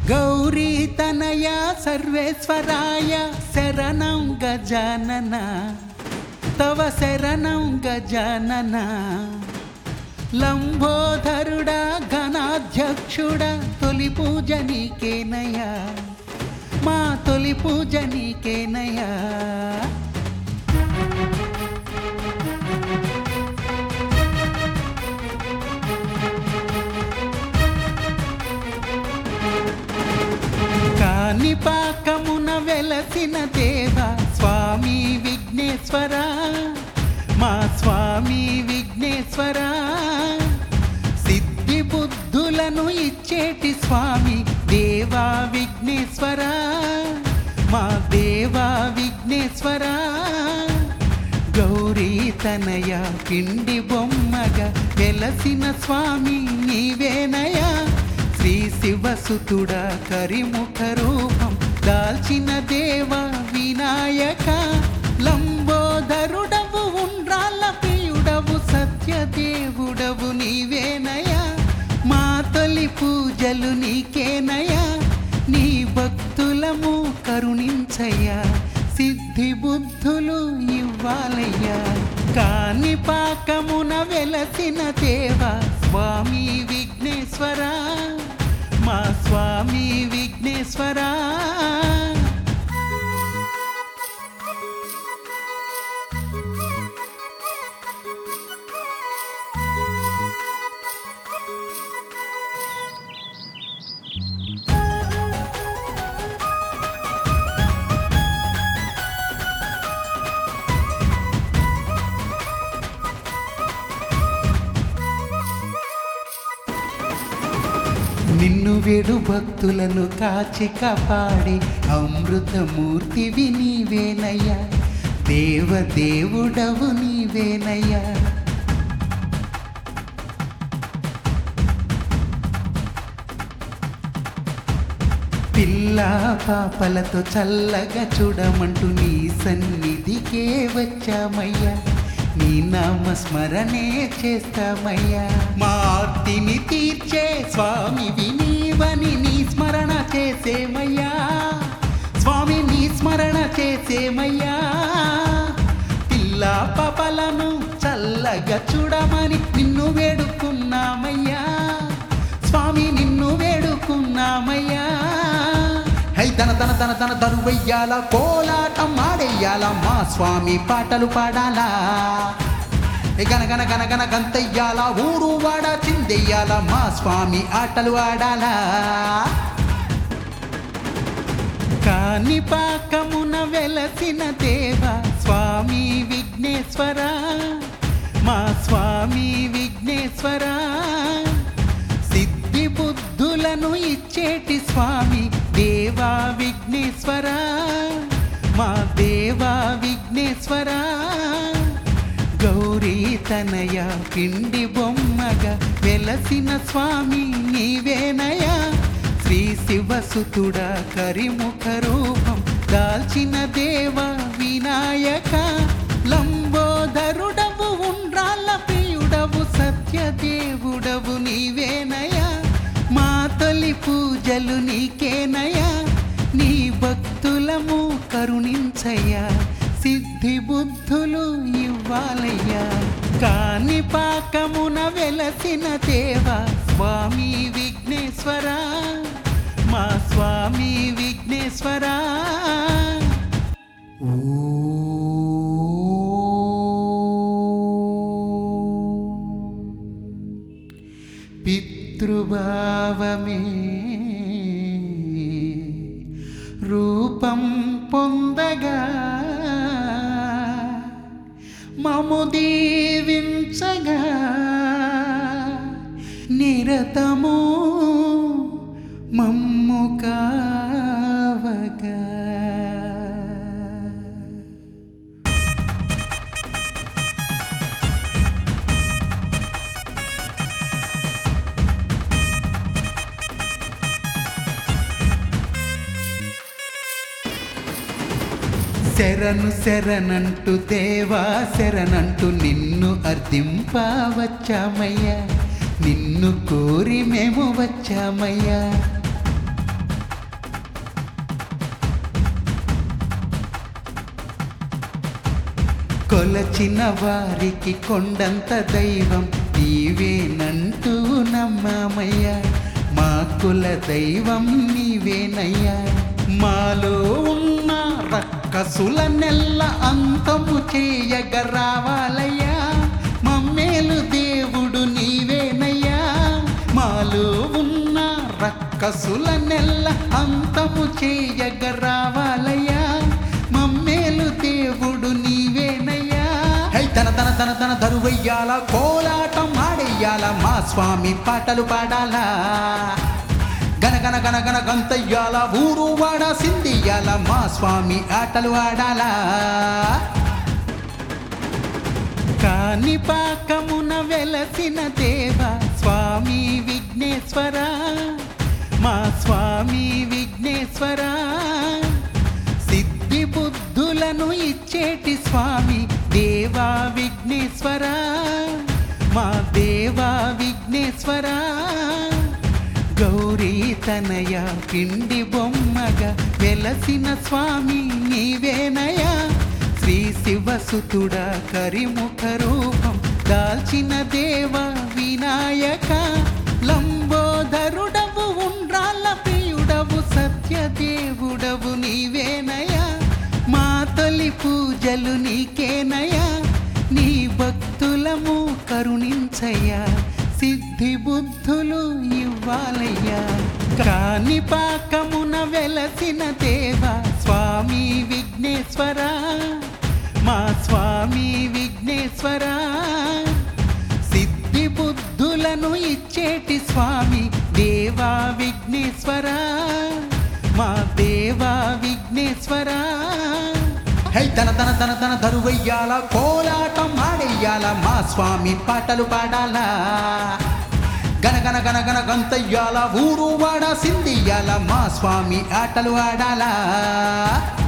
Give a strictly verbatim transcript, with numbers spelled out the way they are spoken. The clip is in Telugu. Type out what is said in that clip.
గౌరీ తనయ సర్వేశ్వరాయ శరణం గజానన తవ శరణం గజానన లంబోదరుడా ఘనాధ్యక్షుడా తొలి పూజ నీకేనయ్యా మా తొలి పూజ నీకేనయ్యా కాణిపాకమున వెలసిన దేవ స్వామి విఘ్నేశ్వర మా స్వామి విఘ్నేశ్వర సిద్ధి బుద్ధులను ఇచ్చేటి స్వామి దేవా విఘ్నేశ్వర మా దేవా విఘ్నేశ్వర గౌరీ తనయ పిండి బొమ్మగా వెలసిన స్వామి నీవేనయా శ్రీ శివసుతుడా కరిముఖ రూపం దాల్చిన దేవ వినాయక లంబోదరుడవు ఉండ్రాళ్ళ ప్రియుడవు సత్యదేవుడవు నీవేనయా మా తొలి పూజలు నీకేనయా నీ భక్తులము కరుణించయ్యా సిద్ధి బుద్ధులు ఇవ్వాలయ్యా కాణిపాకమున వెలసిన దేవ స్వామి విఘ్నేశ్వర మా స్వామి విఘ్నేశ్వర నిన్ను వేడు భక్తులను కాచి కాపాడి అమృతమూర్తివి నీవేనయ్యా దేవదేవుడవు నీవేనయ్యా పిల్ల పాపలతో చల్లగా చూడమంటూ నీ సన్నిధికే వచ్చామయ్యా నీ నామస్మరణే చేస్తామయ్యా మా ఆర్తిని తీర్చే స్వామి వినీవని నీ స్మరణ చేసేమయ్యా స్వామి నీ స్మరణ చేసేమయ్యా పిల్ల పాపలను చల్లగా చూడమని నిన్ను వేడుకున్నామయ్యా స్వామి నిన్ను వేడుకున్నామయ్యా హై తన తన తన తన దరువెయ్యాల కోలాటం ఆడెయ్యాల మా స్వామి పాటలు పాడాలా గన గన గన గన గంతయ్యాల ఊరు వాడ చిందెయ్యాల మా స్వామి ఆటలు ఆడాలా కాణిపాకమున వెలసిన దేవ స్వామి విఘ్నేశ్వర మా స్వామి విఘ్నేశ్వర సిద్ధి బుద్ధులను ఇచ్చేటి స్వామి దేవా విఘ్నేశ్వర మా దేవా విఘ్నేశ్వర గౌరీ తనయ పిండి బొమ్మగా వెలసిన స్వామి నీవేనయా శ్రీ శివసుతుడా కరిముఖ రూపం దాల్చిన దేవ వినాయక లంబోదరుడవు ఉండ్రాళ్ళ ప్రియుడవు సత్యదేవుడవు నీవేనయా మా తొలి పూజలు నీకేనయా నీ భక్తులము కరుణించయ్యా సిద్ధి బుద్ధులు ఇవ్వాలయ్యా కాణిపాకమున వెలసిన దేవ స్వామి విఘ్నేశ్వర మా స్వామి విఘ్నేశ్వర పితృభావమే రూపం పొందగా మము దీవించగా నిరతము మమ్ము కావగా శరణు శరణంటూ దేవా శరణంటూ నిన్ను అర్థింపవచ్చామయ్యా నిన్ను కోరి మేము వచ్చామయ్యా కొలచిన వారికి కొండంత దైవం నీవేనంటూ నమ్మామయ్యా. మా కుల దైవం నీవేనయ్యా. మాలో ఉన్న రక్కసుల నెల్ల అంతము చేయగ రావాలయ్యా. మమ్మేలు దేవుడు నీవేనయ్యా. మాలో ఉన్న రక్కసుల నెల్ల అంతము చేయగ రావాలయ్యా. మమ్మేలు దేవుడు నీవేనయ్యా. హై తన తన తన తన దరువయ్యాల కోలాటం ఆడెయ్యాల. మా స్వామి పాటలు పాడాలా. గన గన గన గన గంతయ్యాల. ఊరు వాడ సిందియాల. మా స్వామి ఆటలు ఆడాలా. కాణిపాకమున వెలసిన దేవ స్వామి విఘ్నేశ్వర. మా స్వామి విఘ్నేశ్వర. సిద్ధి బుద్ధులను ఇచ్చేటి స్వామి దేవా విఘ్నేశ్వర. మా దేవా విఘ్నేశ్వర. గౌరీ తనయ పిండి బొమ్మగా వెలసిన స్వామి నీవేనయా. శ్రీ శివసుతుడా కరిముఖ రూపం దాల్చిన దేవ వినాయక. లంబోదరుడవు ఉండ్రాళ్ళ ప్రియుడవు సత్యదేవుడవు నీవేనయా. మా తొలి పూజలు నీకేనయా. నీ భక్తులము కరుణించయ్యా. సిద్ధి బుద్ధులు ఇవ్వాలయ్యా. కాణిపాకమున వెలసిన దేవ స్వామి విఘ్నేశ్వర. మా స్వామి విఘ్నేశ్వర. సిద్ధి బుద్ధులను ఇచ్చేటి స్వామి దేవా విఘ్నేశ్వర. మా దేవా విఘ్నేశ్వర. హై తన తన తన తన దరువయ్యాల కోలాటం ఆడెయ్యాల. మా స్వామి పాటలు పాడాలా. గన గన గన గన గంతయ్యాల. ఊరు వాడ సిందియాల. మా స్వామి ఆటలు ఆడాలా.